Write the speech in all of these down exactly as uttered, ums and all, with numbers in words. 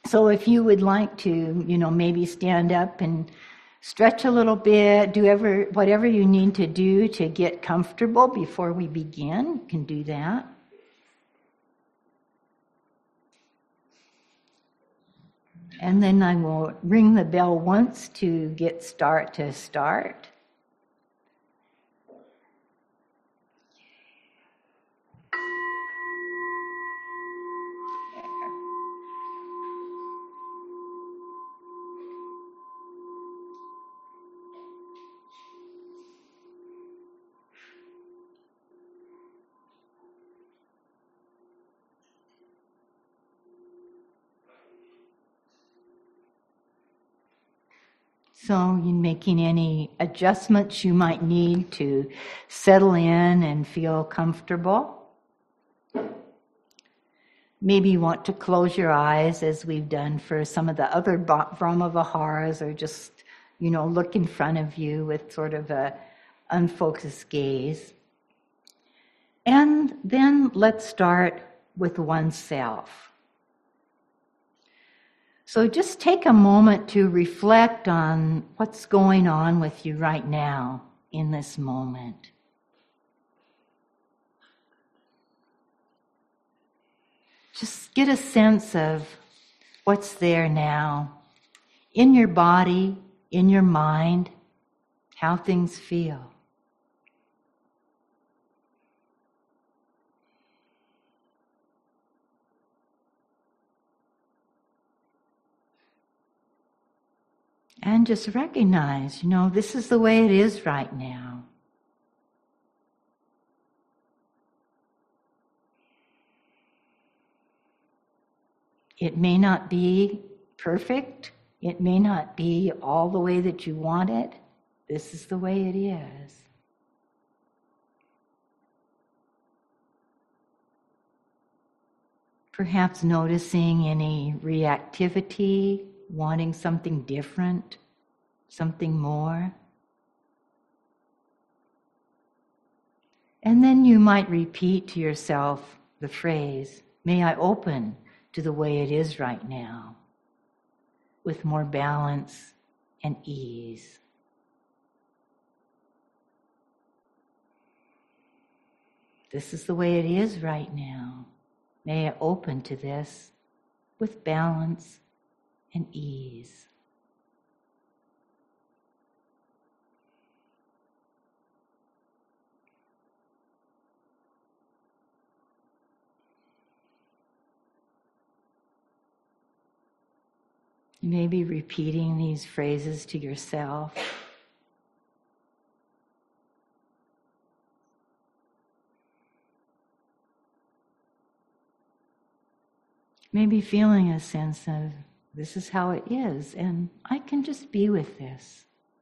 So if you would like to, you know, maybe stand up and stretch a little bit, do ever, whatever you need to do to get comfortable before we begin, you can do that. And then I will ring the bell once to get start to start. So you're making any adjustments you might need to settle in and feel comfortable. Maybe you want to close your eyes as we've done for some of the other Brahma Viharas, or just, you know, look in front of you with sort of a unfocused gaze. And then let's start with oneself. So just take a moment to reflect on what's going on with you right now in this moment. Just get a sense of what's there now in your body, in your mind, how things feel. And just recognize, you know, this is the way it is right now. It may not be perfect. It may not be all the way that you want it. This is the way it is. Perhaps noticing any reactivity, wanting something different, something more. And then you might repeat to yourself the phrase, "May I open to the way it is right now, with more balance and ease." This is the way it is right now. May I open to this with balance and ease. You may be repeating these phrases to yourself. Maybe feeling a sense of, this is how it is, and I can just be with this.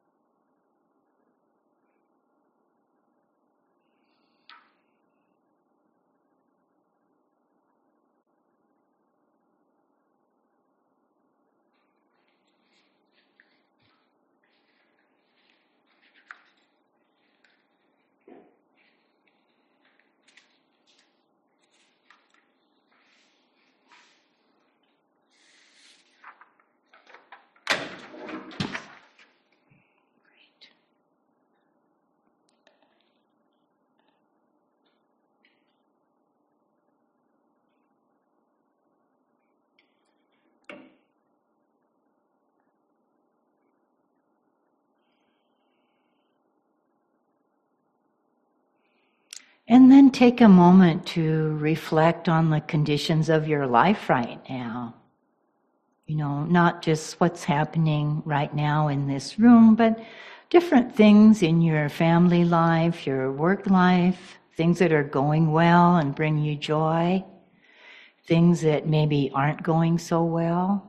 And then take a moment to reflect on the conditions of your life right now. You know, not just what's happening right now in this room, but different things in your family life, your work life, things that are going well and bring you joy, things that maybe aren't going so well.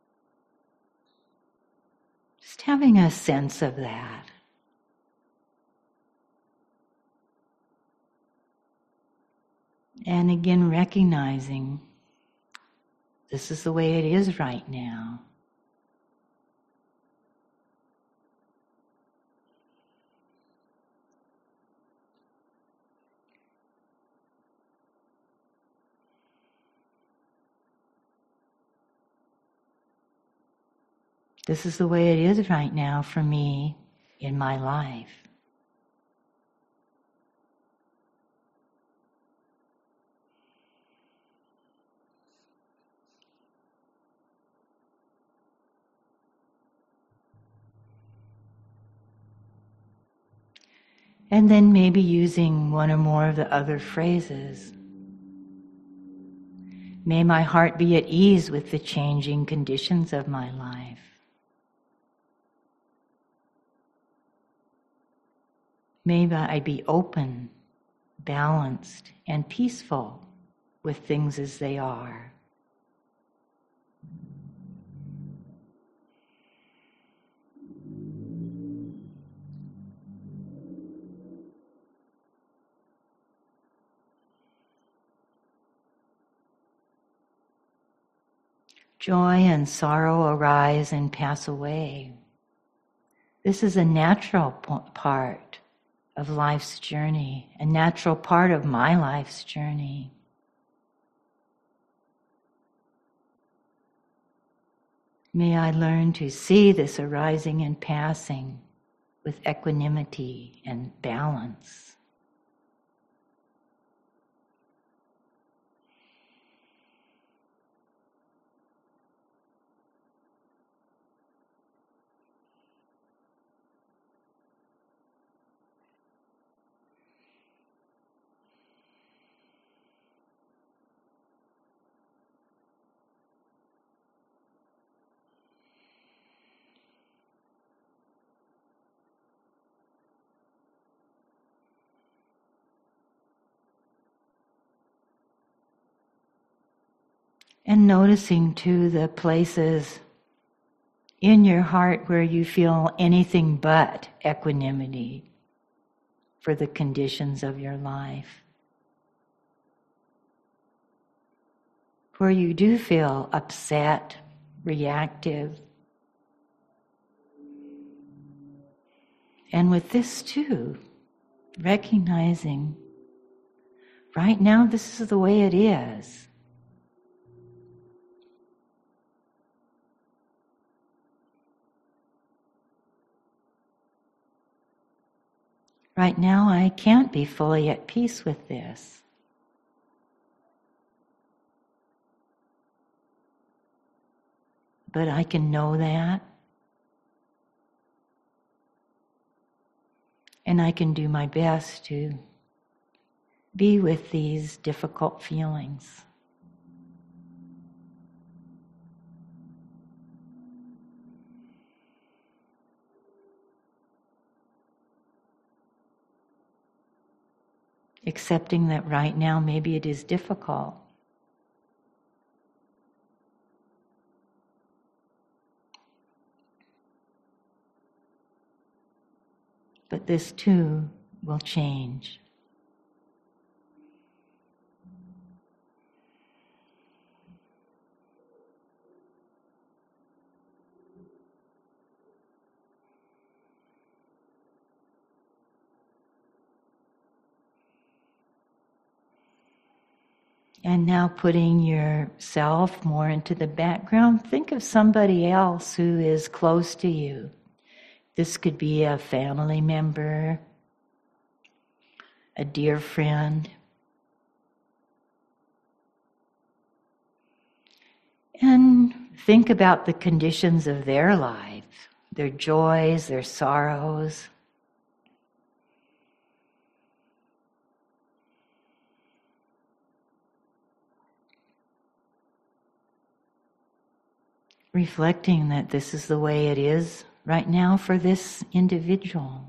Just having a sense of that. And again, recognizing this is the way it is right now. This is the way it is right now for me in my life. And then maybe using one or more of the other phrases. May my heart be at ease with the changing conditions of my life. May I be open, balanced, and peaceful with things as they are. Joy and sorrow arise and pass away. This is a natural part of life's journey, a natural part of my life's journey. May I learn to see this arising and passing with equanimity and balance. And noticing too the places in your heart where you feel anything but equanimity for the conditions of your life. Where you do feel upset, reactive. And with this too, recognizing right now this is the way it is. Right now, I can't be fully at peace with this. But I can know that. And I can do my best to be with these difficult feelings. Accepting that right now maybe it is difficult. But this too will change. And now putting yourself more into the background, think of somebody else who is close to you. This could be a family member, a dear friend. And think about the conditions of their life, their joys, their sorrows. Reflecting that this is the way it is right now for this individual.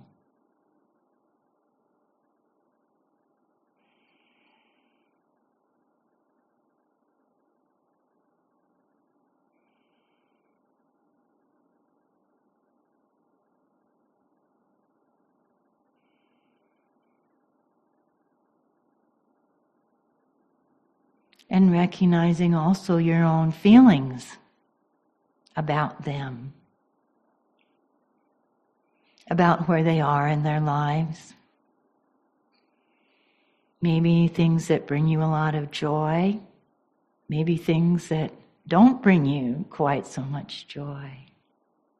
And recognizing also your own feelings about them, about where they are in their lives. Maybe things that bring you a lot of joy, maybe things that don't bring you quite so much joy.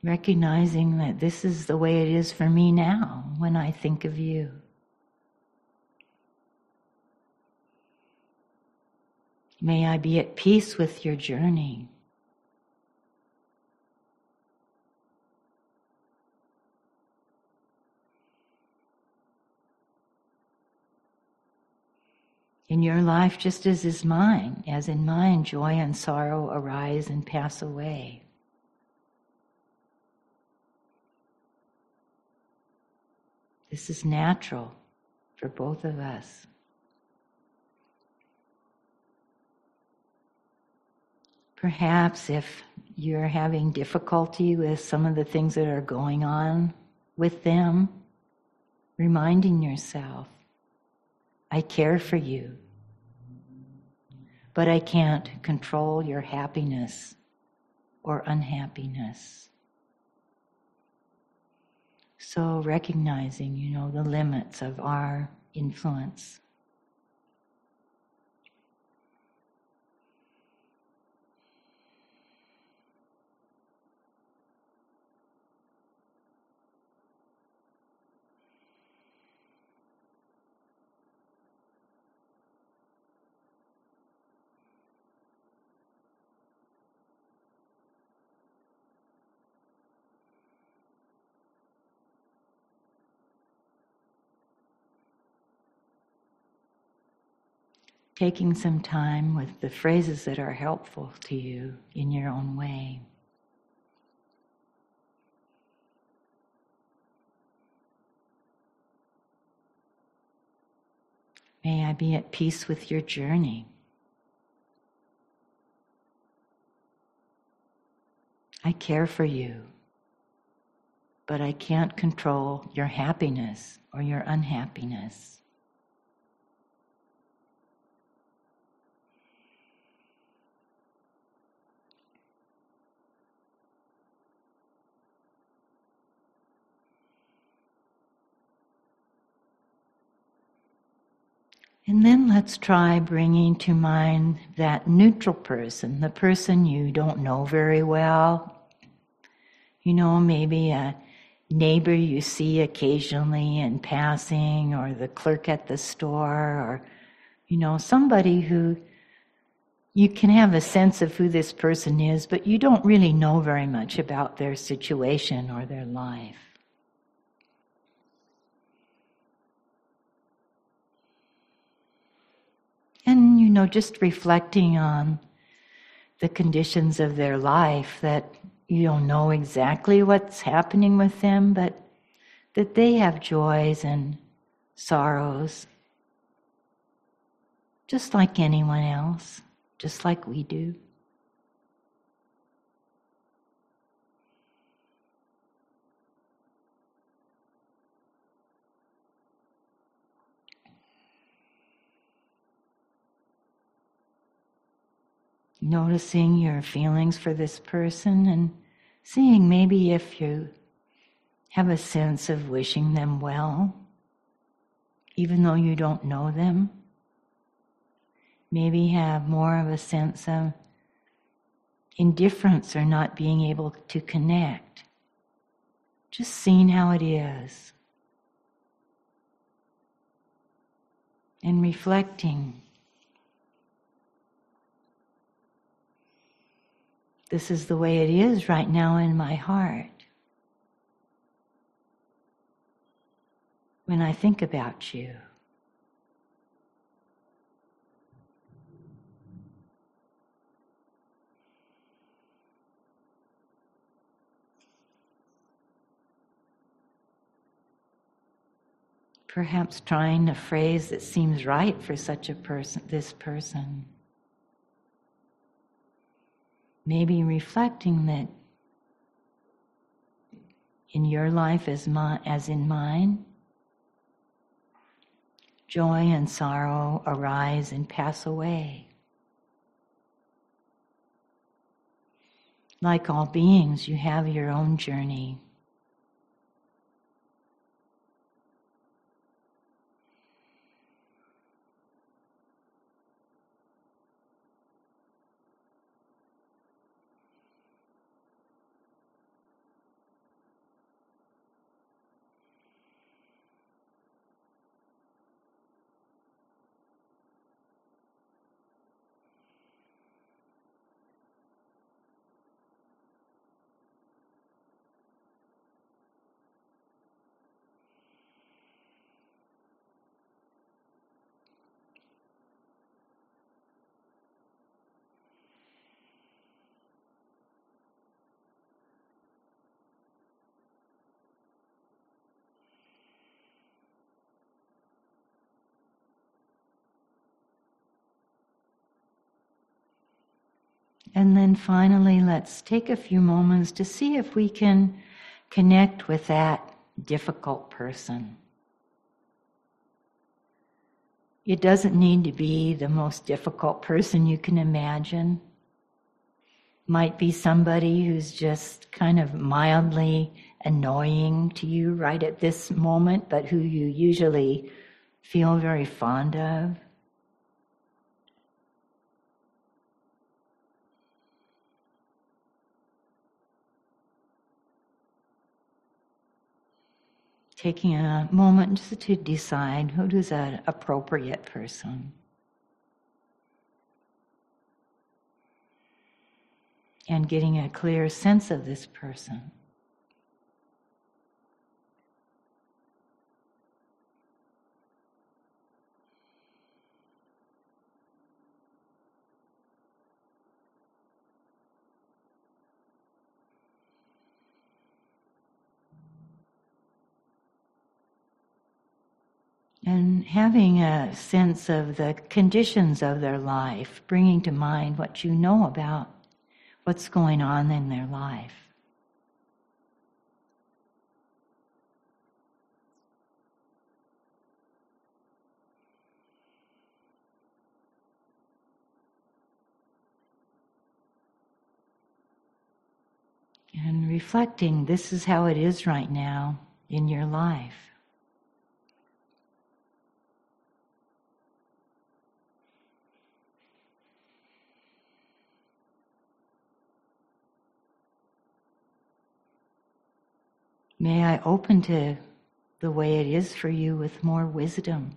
Recognizing that this is the way it is for me now when I think of you. May I be at peace with your journey. In your life, just as is mine, as in mine, joy and sorrow arise and pass away. This is natural for both of us. Perhaps if you're having difficulty with some of the things that are going on with them, reminding yourself, I care for you, but I can't control your happiness or unhappiness. So recognizing, you know, the limits of our influence. Taking some time with the phrases that are helpful to you in your own way. May I be at peace with your journey. I care for you, but I can't control your happiness or your unhappiness. And then let's try bringing to mind that neutral person, the person you don't know very well. You know, maybe a neighbor you see occasionally in passing, or the clerk at the store, or, you know, somebody who you can have a sense of who this person is, but you don't really know very much about their situation or their life. And, you know, just reflecting on the conditions of their life, that you don't know exactly what's happening with them, but that they have joys and sorrows, just like anyone else, just like we do. Noticing your feelings for this person and seeing maybe if you have a sense of wishing them well, even though you don't know them. Maybe have more of a sense of indifference or not being able to connect. Just seeing how it is. And reflecting. This is the way it is right now in my heart. When I think about you. Perhaps trying a phrase that seems right for such a person, this person. Maybe reflecting that in your life as, my, as in mine, joy and sorrow arise and pass away. Like all beings, you have your own journey. And then finally, let's take a few moments to see if we can connect with that difficult person. It doesn't need to be the most difficult person you can imagine. Might be somebody who's just kind of mildly annoying to you right at this moment, but who you usually feel very fond of. Taking a moment just to decide who is an appropriate person. And getting a clear sense of this person. And having a sense of the conditions of their life, bringing to mind what you know about what's going on in their life. And reflecting, this is how it is right now in your life. May I open to the way it is for you with more wisdom.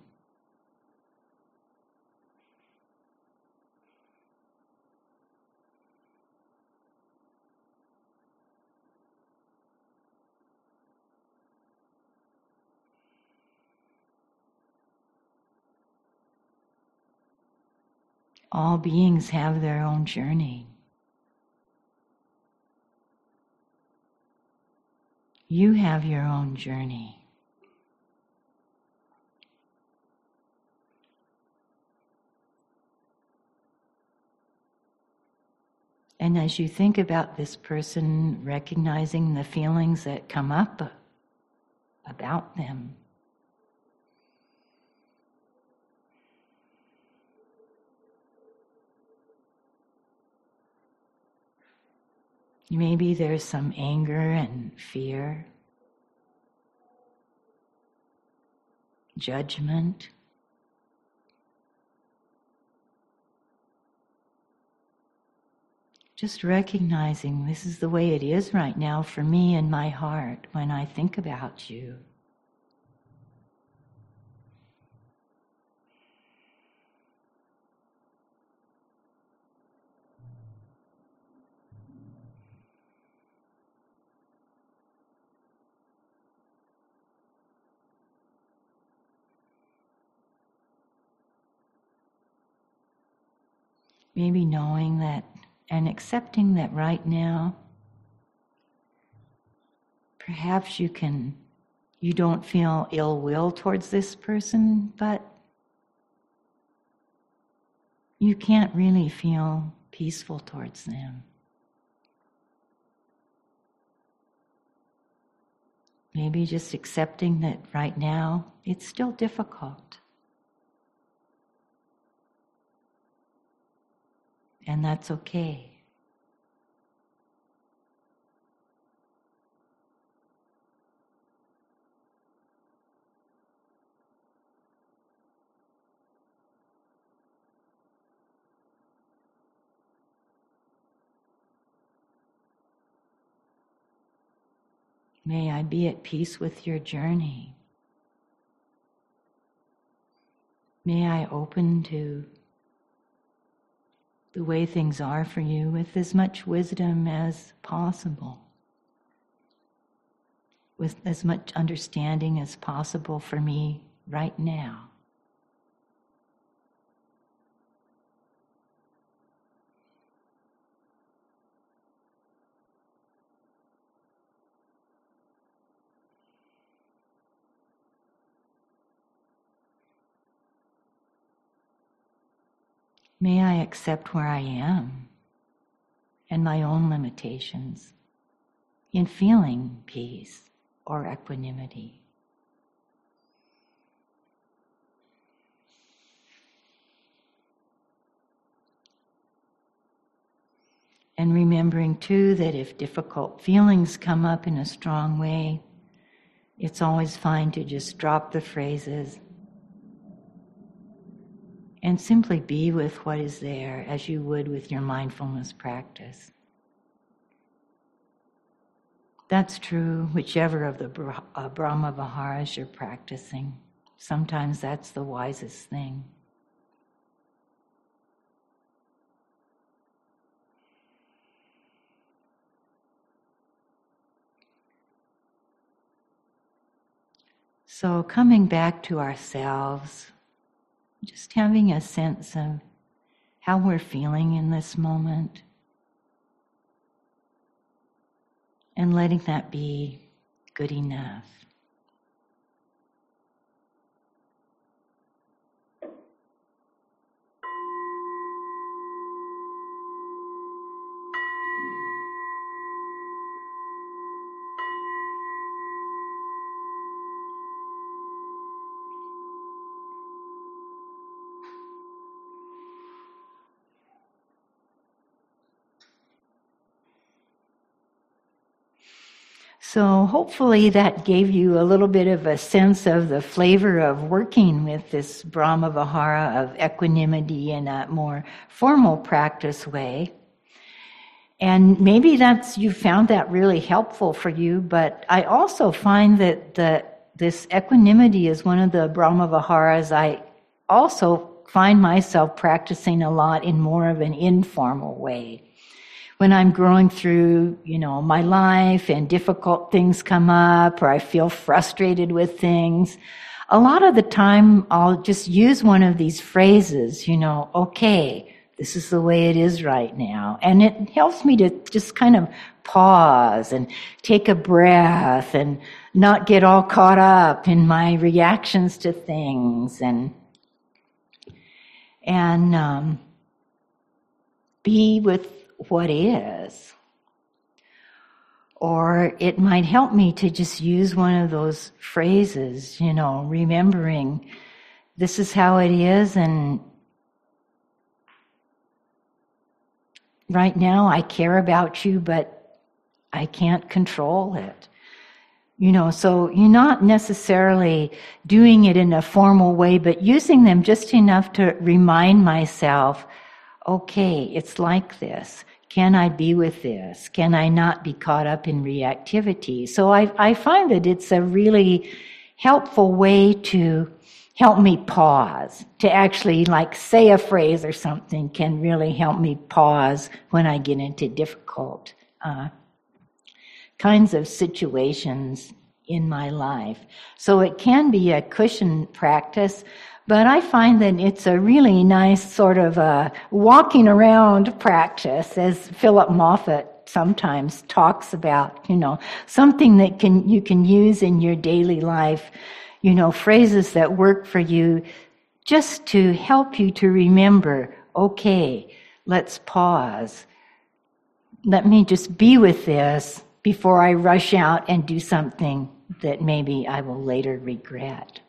All beings have their own journey. You have your own journey. And as you think about this person, recognizing the feelings that come up about them, maybe there's some anger and fear, judgment. Just recognizing this is the way it is right now for me in my heart when I think about you. Maybe knowing that and accepting that right now, perhaps you can, you don't feel ill will towards this person, but you can't really feel peaceful towards them. Maybe just accepting that right now it's still difficult. And that's okay. May I be at peace with your journey. May I open to the way things are for you with as much wisdom as possible, with as much understanding as possible for me right now. May I accept where I am. and my own limitations in feeling peace or equanimity. And remembering too that if difficult feelings come up in a strong way, it's always fine to just drop the phrases and simply be with what is there as you would with your mindfulness practice. That's true whichever of the Bra- uh, Brahma Viharas you're practicing. Sometimes that's the wisest thing. So coming back to ourselves, just having a sense of how we're feeling in this moment, and letting that be good enough. So hopefully that gave you a little bit of a sense of the flavor of working with this Brahma Vihara of equanimity in a more formal practice way. And maybe that's you found that really helpful for you, but I also find that the, this equanimity is one of the Brahma Viharas I also find myself practicing a lot in more of an informal way. When I'm growing through, you know, my life and difficult things come up or I feel frustrated with things, a lot of the time I'll just use one of these phrases, you know, okay, this is the way it is right now. And it helps me to just kind of pause and take a breath and not get all caught up in my reactions to things and, and um, be with what is. Or it might help me to just use one of those phrases, you know, remembering this is how it is, and right now I care about you, but I can't control it. You know, so you're not necessarily doing it in a formal way, but using them just enough to remind myself, okay, it's like this. Can I be with this? Can I not be caught up in reactivity? So I, I find that it's a really helpful way to help me pause, to actually like say a phrase or something can really help me pause when I get into difficult uh, kinds of situations in my life. So it can be a cushion practice, but I find that it's a really nice sort of a walking around practice, as Philip Moffat sometimes talks about, you know, something that can you can use in your daily life, you know, phrases that work for you just to help you to remember, okay, let's pause. Let me just be with this before I rush out and do something that maybe I will later regret.